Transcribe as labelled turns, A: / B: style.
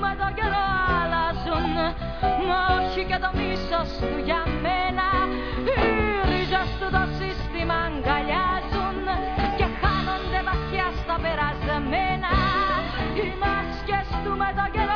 A: με το καιρό αλλάζουν, μα όχι και το μίσος του για μένα. Οι ρίζες του το σύστημα αγκαλιάζουν και χάνονται βαθιά στα περασμένα. Οι μάσκες του με το καιρό